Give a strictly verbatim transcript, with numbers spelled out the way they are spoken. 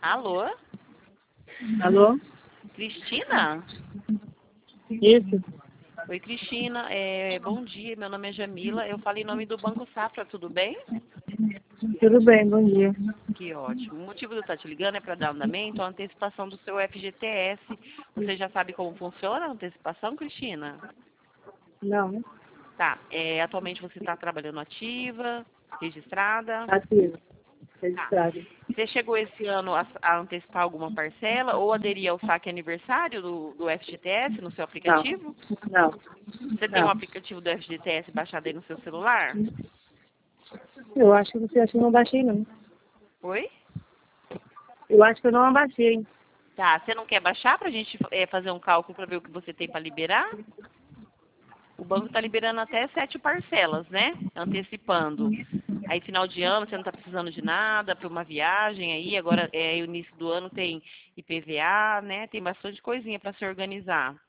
Alô? Alô? Cristina? Isso. Oi, Cristina. É, bom dia, meu nome é Jamila. Eu falo em nome do Banco Safra, tudo bem? Tudo bem, bom dia. Que ótimo. O motivo de eu estar te ligando é para dar andamento à antecipação do seu F G T S. Você já sabe como funciona a antecipação, Cristina? Não, Tá. É, atualmente você está trabalhando ativa, registrada? ativo, Tá. registrado. Você chegou esse ano a, a antecipar alguma parcela ou aderir ao saque aniversário do, do F G T S no seu Não, aplicativo? não, Você tem um não. aplicativo do F G T S baixado aí no seu celular? Eu acho que você acha que eu não baixei, não. Oi? Eu acho que eu não abaixei. Tá, você não quer baixar pra gente é, fazer um cálculo para ver o que você tem para liberar? O banco está liberando até sete parcelas, né? Antecipando. Aí final de ano você não está precisando de nada para uma viagem aí, agora é o início do ano tem I P V A, né? Tem bastante coisinha para se organizar.